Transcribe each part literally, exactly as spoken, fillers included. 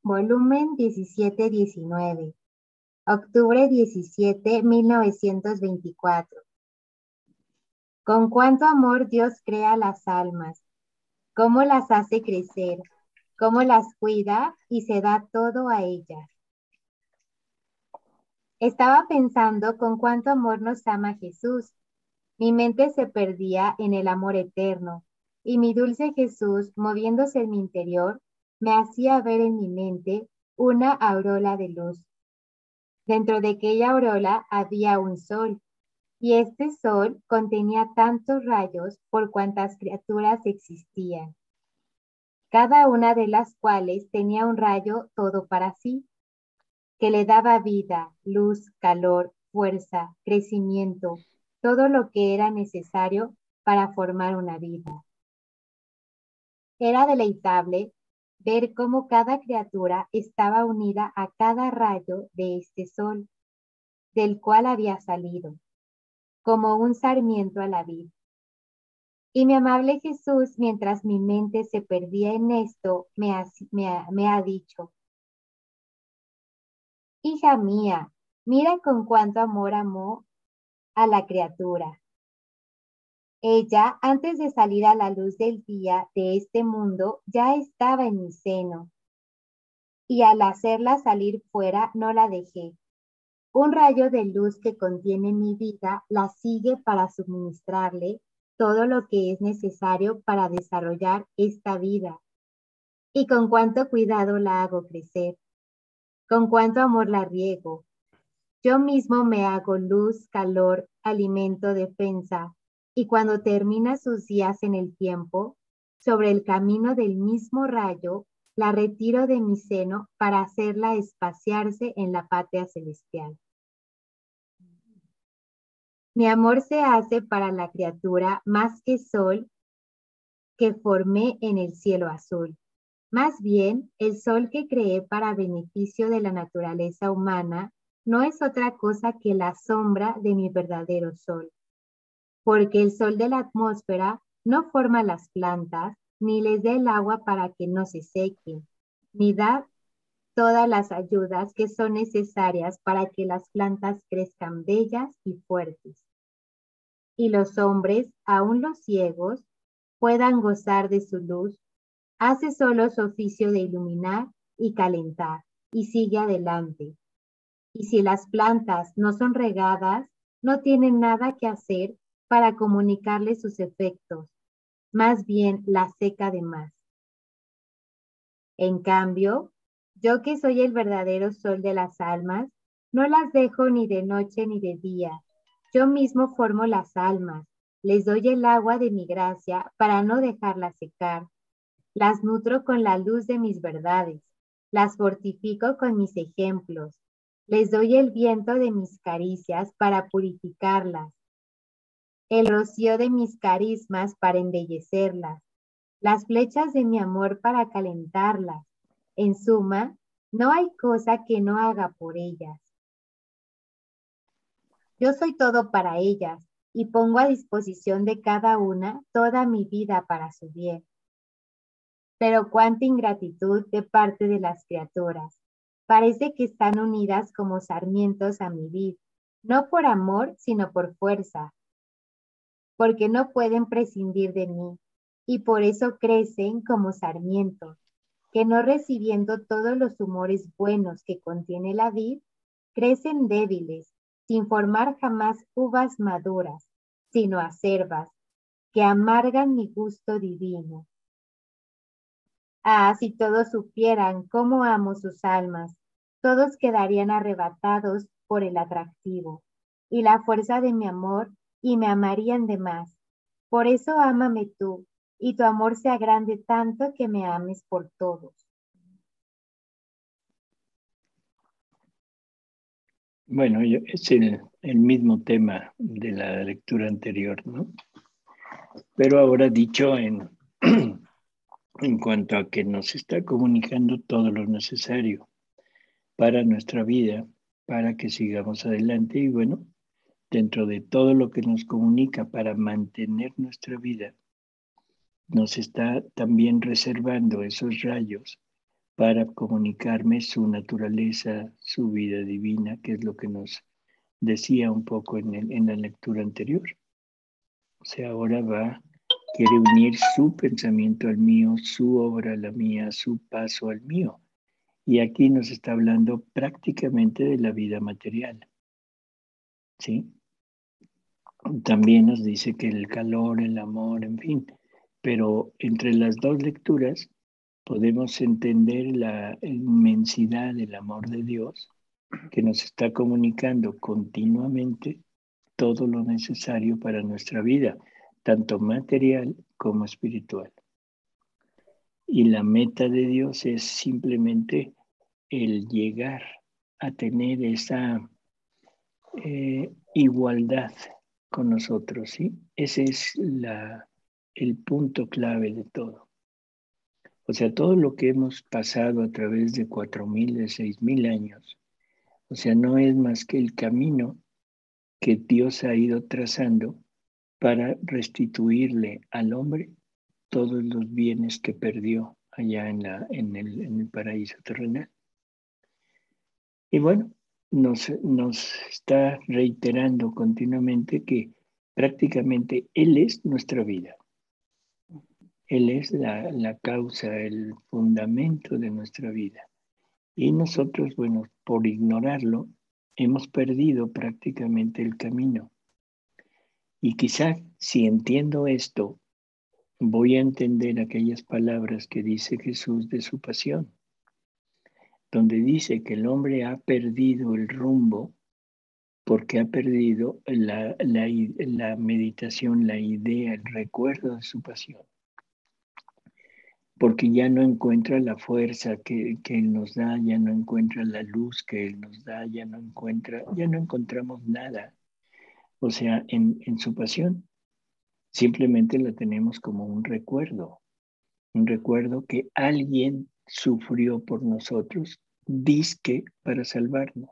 Volumen diecisiete diecinueve. Octubre diecisiete, mil novecientos veinticuatro. Con cuánto amor Dios crea las almas, cómo las hace crecer, cómo las cuida y se da todo a ellas. Estaba pensando con cuánto amor nos ama Jesús. Mi mente se perdía en el amor eterno, y mi dulce Jesús, moviéndose en mi interior, me hacía ver en mi mente una aureola de luz. Dentro de aquella aureola había un sol, y este sol contenía tantos rayos por cuantas criaturas existían, cada una de las cuales tenía un rayo todo para sí, que le daba vida, luz, calor, fuerza, crecimiento, todo lo que era necesario para formar una vida. Era deleitable ver cómo cada criatura estaba unida a cada rayo de este sol, del cual había salido, como un sarmiento a la vid. Y mi amable Jesús, mientras mi mente se perdía en esto, me ha, me ha, me ha dicho: hija mía, mira con cuánto amor amó a la criatura. Ella, antes de salir a la luz del día de este mundo, ya estaba en mi seno, y al hacerla salir fuera no la dejé. Un rayo de luz que contiene mi vida la sigue para suministrarle todo lo que es necesario para desarrollar esta vida. Y con cuánto cuidado la hago crecer, con cuánto amor la riego. Yo mismo me hago luz, calor, alimento, defensa, y cuando termina sus días en el tiempo, sobre el camino del mismo rayo, la retiro de mi seno para hacerla espaciarse en la patria celestial. Mi amor se hace para la criatura más que sol que formé en el cielo azul. Más bien, el sol que creé para beneficio de la naturaleza humana no es otra cosa que la sombra de mi verdadero sol, porque el sol de la atmósfera no forma las plantas, ni les da el agua para que no se sequen, ni da todas las ayudas que son necesarias para que las plantas crezcan bellas y fuertes. Y los hombres, aun los ciegos, puedan gozar de su luz. Hace solo su oficio de iluminar y calentar, y sigue adelante. Y si las plantas no son regadas, no tienen nada que hacer para comunicarle sus efectos, más bien las seca de más. En cambio, yo que soy el verdadero sol de las almas, no las dejo ni de noche ni de día. Yo mismo formo las almas, les doy el agua de mi gracia para no dejarlas secar. Las nutro con la luz de mis verdades, las fortifico con mis ejemplos, les doy el viento de mis caricias para purificarlas, el rocío de mis carismas para embellecerlas, las flechas de mi amor para calentarlas. En suma, no hay cosa que no haga por ellas. Yo soy todo para ellas y pongo a disposición de cada una toda mi vida para su bien. Pero cuánta ingratitud de parte de las criaturas. Parece que están unidas como sarmientos a mi vid, no por amor, sino por fuerza, porque no pueden prescindir de mí, y por eso crecen como sarmientos, que no recibiendo todos los humores buenos que contiene la vid, crecen débiles, sin formar jamás uvas maduras, sino acervas, que amargan mi gusto divino. Ah, si todos supieran cómo amo sus almas, todos quedarían arrebatados por el atractivo y la fuerza de mi amor y me amarían de más. Por eso ámame tú, y tu amor sea grande tanto que me ames por todos. Bueno, yo, es el, el mismo tema de la lectura anterior, ¿no? Pero ahora dicho en, en cuanto a que nos está comunicando todo lo necesario para nuestra vida, para que sigamos adelante y bueno, dentro de todo lo que nos comunica para mantener nuestra vida, nos está también reservando esos rayos para comunicarme su naturaleza, su vida divina, que es lo que nos decía un poco en, el, en la lectura anterior. O sea, ahora va, quiere unir su pensamiento al mío, su obra a la mía, su paso al mío. Y aquí nos está hablando prácticamente de la vida material. ¿Sí? También nos dice que el calor, el amor, en fin. Pero entre las dos lecturas podemos entender la inmensidad del amor de Dios que nos está comunicando continuamente todo lo necesario para nuestra vida, tanto material como espiritual. Y la meta de Dios es simplemente el llegar a tener esa eh, igualdad con nosotros, ¿sí? Ese es la, el punto clave de todo. O sea, todo lo que hemos pasado a través de cuatro mil, de seis mil años, o sea, no es más que el camino que Dios ha ido trazando para restituirle al hombre todos los bienes que perdió allá en, la, en, el, en el paraíso terrenal. Y bueno, nos, nos está reiterando continuamente que prácticamente Él es nuestra vida. Él es la, la causa, el fundamento de nuestra vida. Y nosotros, bueno, por ignorarlo, hemos perdido prácticamente el camino. Y quizá si entiendo esto, voy a entender aquellas palabras que dice Jesús de su pasión, donde dice que el hombre ha perdido el rumbo porque ha perdido la, la, la meditación, la idea, el recuerdo de su pasión. Porque ya no encuentra la fuerza que, que Él nos da, ya no encuentra la luz que Él nos da, ya no encuentra, ya no encontramos nada. O sea, en, en su pasión simplemente la tenemos como un recuerdo, un recuerdo que alguien sufrió por nosotros, dizque para salvarnos.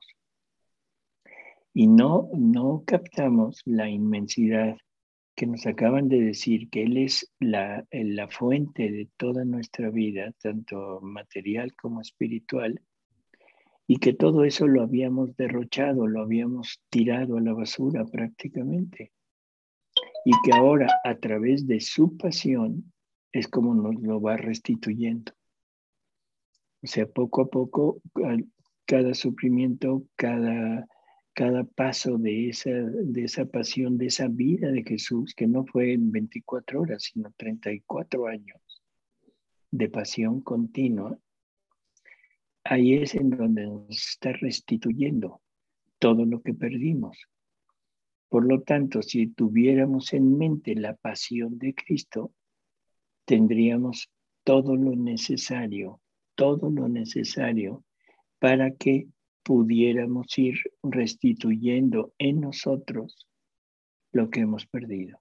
Y no, no captamos la inmensidad que nos acaban de decir, que Él es la, la fuente de toda nuestra vida, tanto material como espiritual, y que todo eso lo habíamos derrochado, lo habíamos tirado a la basura prácticamente. Y que ahora a través de su pasión es como nos lo va restituyendo. O sea, poco a poco, cada sufrimiento, cada, cada paso de esa, de esa pasión, de esa vida de Jesús, que no fue en veinticuatro horas, sino treinta y cuatro años de pasión continua, ahí es en donde nos está restituyendo todo lo que perdimos. Por lo tanto, si tuviéramos en mente la pasión de Cristo, tendríamos todo lo necesario, todo lo necesario para que pudiéramos ir restituyendo en nosotros lo que hemos perdido.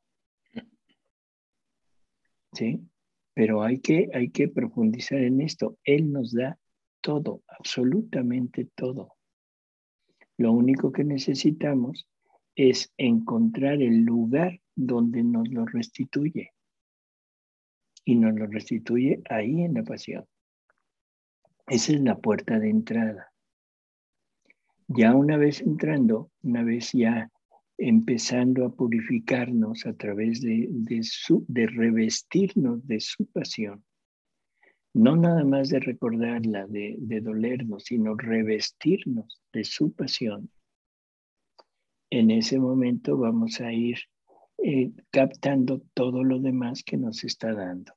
¿Sí? Pero hay que, hay que profundizar en esto. Él nos da todo, absolutamente todo. Lo único que necesitamos es encontrar el lugar donde nos lo restituye. Y nos lo restituye ahí en la pasión. Esa es la puerta de entrada. Ya una vez entrando, una vez ya empezando a purificarnos a través de, de, su, de revestirnos de su pasión, no nada más de recordarla, de, de dolernos, sino revestirnos de su pasión. En ese momento vamos a ir eh, captando todo lo demás que nos está dando.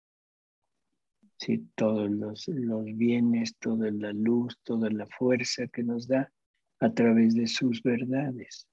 ¿Sí? Todos los, los bienes, toda la luz, toda la fuerza que nos da a través de sus verdades.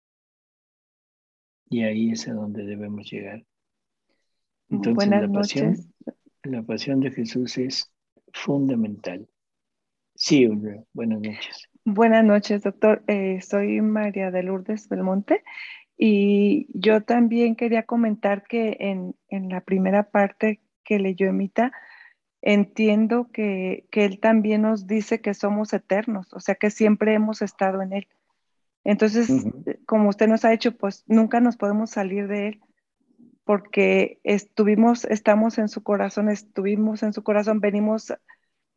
Y ahí es a donde debemos llegar. Entonces Buenas la noches. pasión, la pasión de Jesús es fundamental. Sí, Olga, buenas noches. Buenas noches, doctor. Eh, soy María de Lourdes Belmonte y yo también quería comentar que en, en la primera parte que leyó Emita, entiendo que, que él también nos dice que somos eternos, o sea que siempre hemos estado en él. Entonces, Uh-huh. como usted nos ha dicho, pues nunca nos podemos salir de él porque estuvimos, estamos en su corazón, estuvimos en su corazón, venimos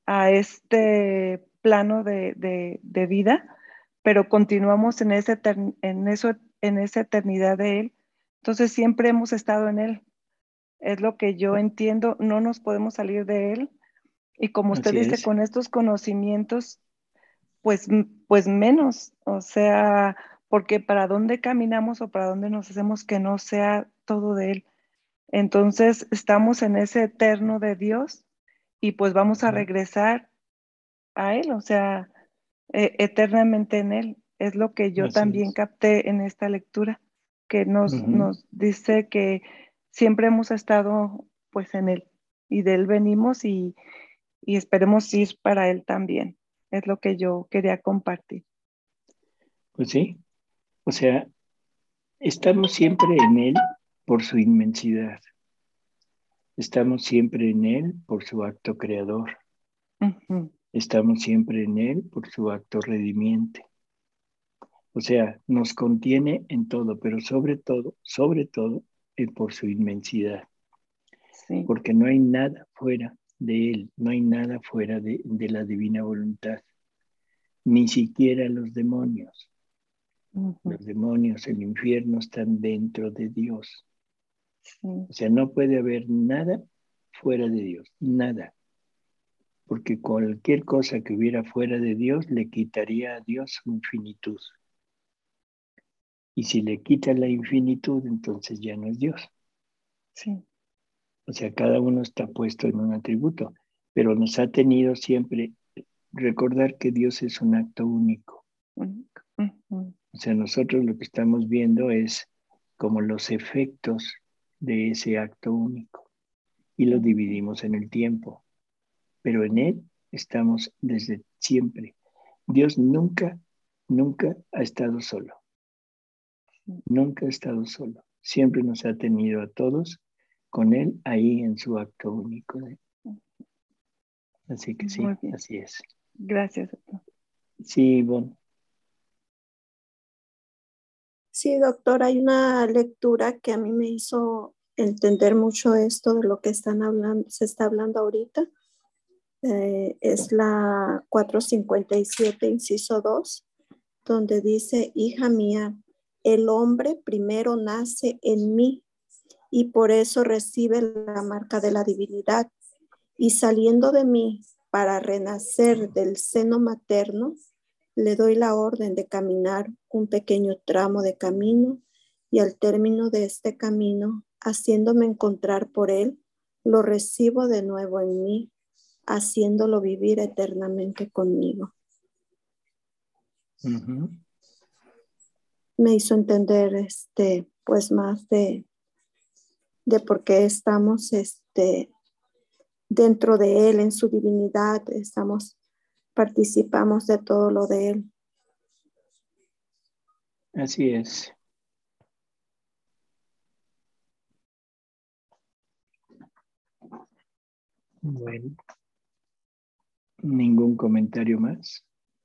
a este plano de, de, de vida, pero continuamos en, ese en, eso, en esa eternidad de Él. Entonces siempre hemos estado en Él. Es lo que yo entiendo, no nos podemos salir de Él. Y como usted Así dice, es. con estos conocimientos, pues, pues menos, o sea, porque para dónde caminamos o para dónde nos hacemos que no sea todo de Él. Entonces estamos en ese eterno de Dios y pues vamos a regresar a Él, o sea, eh, eternamente en Él. Es lo que yo Así también es. capté en esta lectura, que nos, Uh-huh. nos dice que siempre hemos estado pues en Él y de Él venimos y, y esperemos ir para Él también. Es lo que yo quería compartir. Pues sí, o sea, estamos siempre en Él por su inmensidad. Estamos siempre en Él por su acto creador. Uh-huh. Estamos siempre en Él por su acto redimiente. O sea, nos contiene en todo, pero sobre todo, sobre todo, eh, por su inmensidad. Sí. Porque no hay nada fuera de Él, no hay nada fuera de, de la divina voluntad, ni siquiera los demonios. Uh-huh. Los demonios, el infierno están dentro de Dios. Sí. O sea, no puede haber nada fuera de Dios, nada. Porque cualquier cosa que hubiera fuera de Dios le quitaría a Dios su infinitud. Y si le quita la infinitud, entonces ya no es Dios. Sí. O sea, cada uno está puesto en un atributo, pero nos ha tenido siempre recordar que Dios es un acto único. Uh-huh. O sea, nosotros lo que estamos viendo es como los efectos de ese acto único y lo Uh-huh. dividimos en el tiempo, pero en Él estamos desde siempre. Dios nunca, nunca ha estado solo. Nunca ha estado solo. Siempre nos ha tenido a todos con Él ahí en su acto único. Así que sí, Muy bien. así es. Gracias. Sí, Ivonne. Sí, doctor, hay una lectura que a mí me hizo entender mucho esto de lo que están hablando, se está hablando ahorita. Eh, es la cuatrocientos cincuenta y siete, inciso dos, donde dice: hija mía, el hombre primero nace en mí y por eso recibe la marca de la divinidad, y saliendo de mí para renacer del seno materno, le doy la orden de caminar un pequeño tramo de camino, y al término de este camino, haciéndome encontrar por él, lo recibo de nuevo en mí, haciéndolo vivir eternamente conmigo. Uh-huh. Me hizo entender este, pues más de, de por qué estamos este, dentro de él, en su divinidad, estamos, participamos de todo lo de él. Así es. Bueno, ¿ningún comentario más?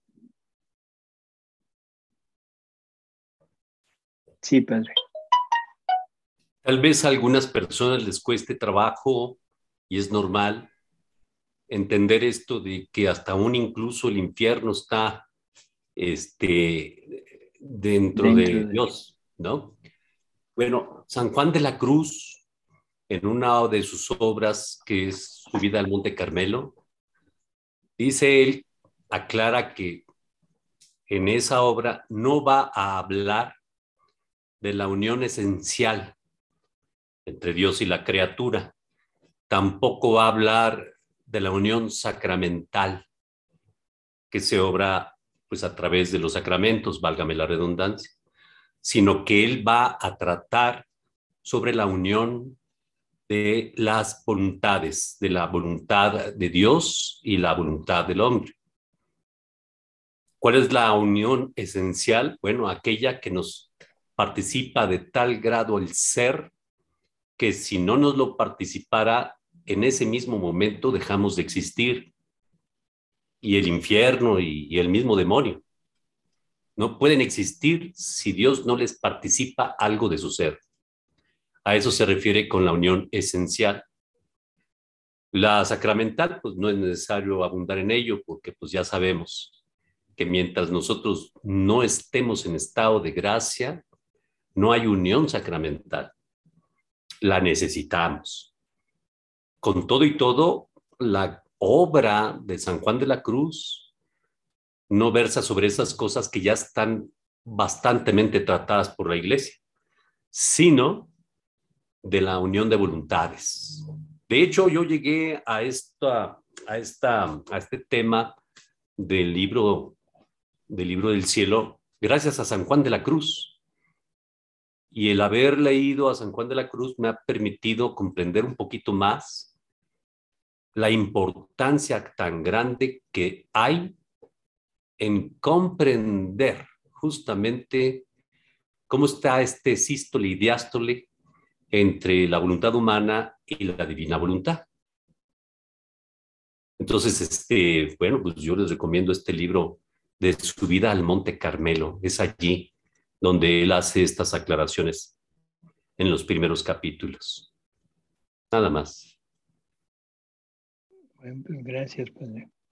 Sí, padre. Tal vez a algunas personas les cueste trabajo, y es normal, entender esto de que hasta aún incluso el infierno está este, dentro, Dentro de de... Dios, ¿no? Bueno, San Juan de la Cruz, en una de sus obras, que es Subida al Monte Carmelo, dice él, aclara que en esa obra no va a hablar de la unión esencial entre Dios y la criatura, tampoco va a hablar de la unión sacramental que se obra pues a través de los sacramentos, válgame la redundancia, sino que él va a tratar sobre la unión de las voluntades, de la voluntad de Dios y la voluntad del hombre. ¿Cuál es la unión esencial? Bueno, aquella que nos participa de tal grado el ser que si no nos lo participara, en ese mismo momento dejamos de existir. Y el infierno y, y el mismo demonio no pueden existir si Dios no les participa algo de su ser. A eso se refiere con la unión esencial. La sacramental, pues no es necesario abundar en ello porque pues ya sabemos que mientras nosotros no estemos en estado de gracia, no hay unión sacramental. La necesitamos. Con todo y todo, la obra de San Juan de la Cruz no versa sobre esas cosas que ya están bastantemente tratadas por la Iglesia, sino de la unión de voluntades. De hecho, yo llegué a, esta, a, esta, a este tema del libro, del libro del cielo gracias a San Juan de la Cruz. Y el haber leído a San Juan de la Cruz me ha permitido comprender un poquito más la importancia tan grande que hay en comprender justamente cómo está este sístole y diástole entre la voluntad humana y la divina voluntad. Entonces, este, bueno, pues yo les recomiendo este libro de Subida al Monte Carmelo. Es allí donde él hace estas aclaraciones en los primeros capítulos. Nada más. Bueno, pues gracias, padre.